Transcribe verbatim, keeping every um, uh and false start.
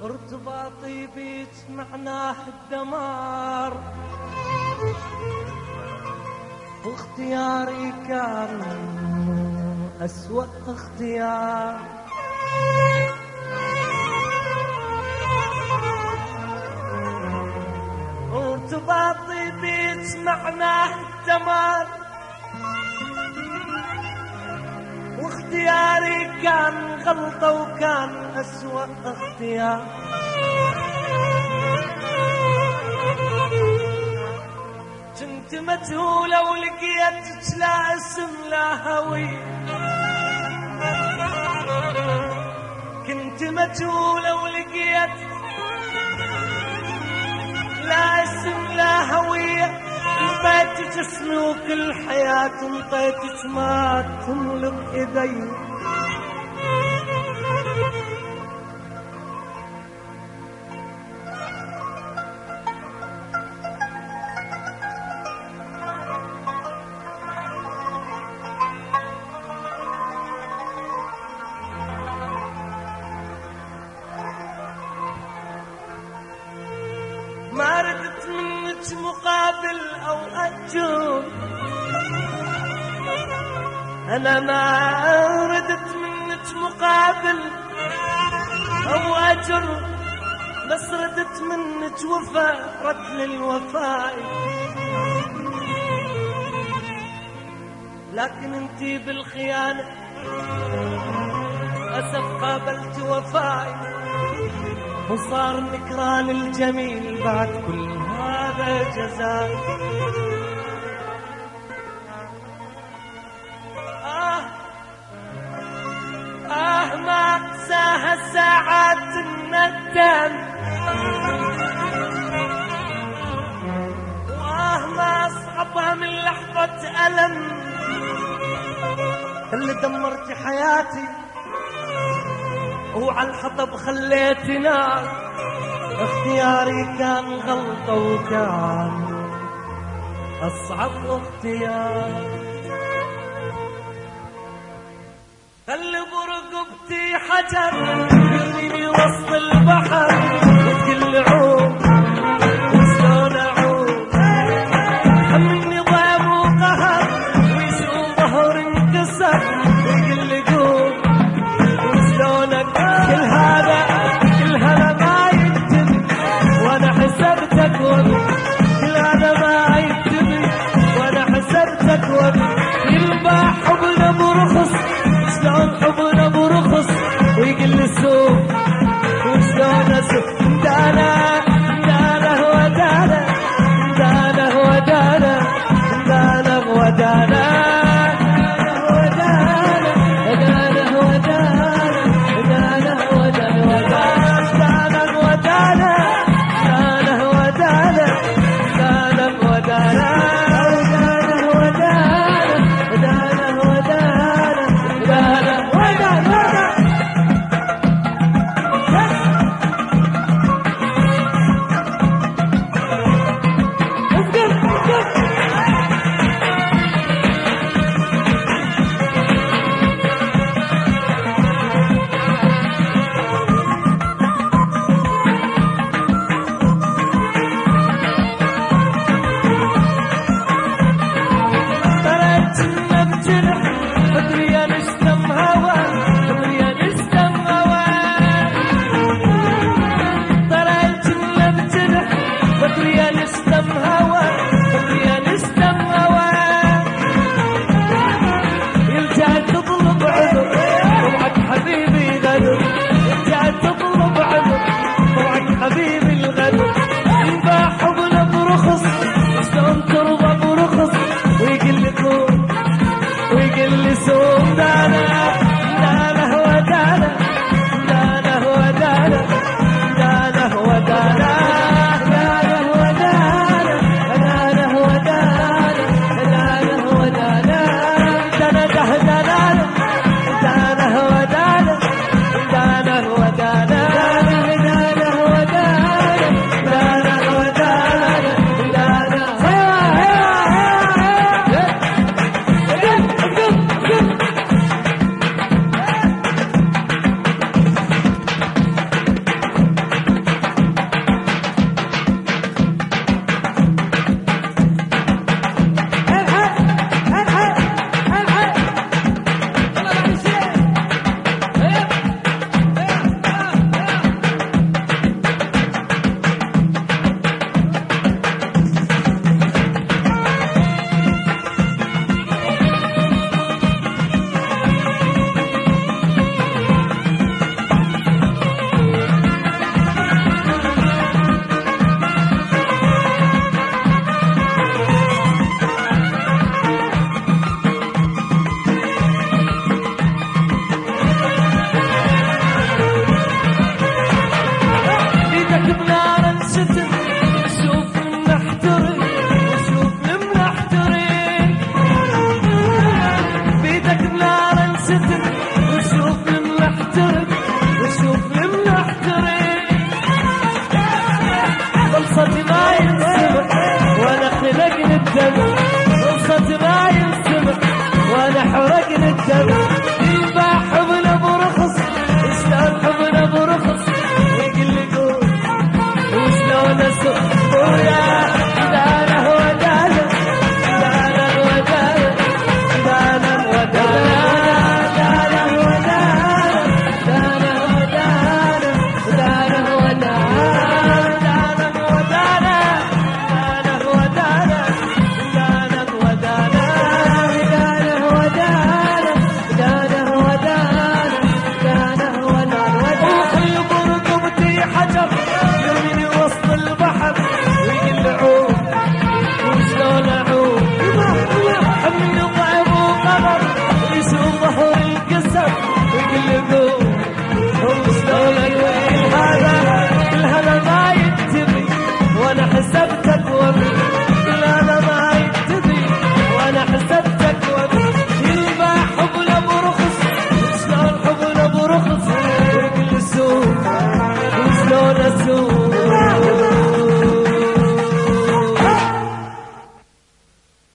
ارتباطي بيك معناه الدمار، واختياري كان أسوأ اختيار. ارتباطي بيك معناه الدمار، واختياري كان غلطة وكان أسوأ اختيار. كنت مجهولة ولقيتك لا اسم لا هوية، كنت مجهولة ولقيتك لا اسم لا هوية. انطيتك اسمي وكل حياتي انطيتك ما تملك ايدي. ما ردت منك مقابل أو أجر، أنا ما ردت منك مقابل أو أجر، بس ردت منك وفاء رد للوفاء. لكن انتي بالخيانة أسف قابلت وفائي، وصار نكران الجميل بعد كل هذا جزاء. آه آه ما أقساها ساعات الندم، وآه ما أصعبها من لحظة ألم اللي دمرت حياتي وعلى الحطب خليتي نار. اختياري كان غلطة وكان أصعب اختيار. خلي برقبتي حجر يرميني وسط البحر، وتقل عوم وشلون أعوم، حملني ضيم وقهر ويشوم ظهر انكسر، ويقل قوم وشلونك. كل هذا كل هذا ما يكتبي وانا حسبتك وبي، كل هذا ما يكتبي وانا حسبتك وبي. ينباع حبنا برخص، شلون حبنا برخص، ويقل السوق وشلون اسوق. يطلعون الدم يباع حبنا برخص شلون حبنا برخص يقلقون وشلون اسوق ويا دانا ودانا دانا ودانا دانا ودانا دانا ودانا دانا ودانا دانا ودانا دانا ودانا دانا ودانا دانا ودانا دانا ودانا دانا ودانا دانا ودانا وخيب رقبتي حجر يرميني وسط البحر ويقلعون وشلون اعوم حمل ضعف وقمر يشوف ظهر القسم ويقلقون وشلون اقول هذا كل هذا ما ينتبه وانا حسبتك ومن كل هذا ما ينتبه وانا حسبتك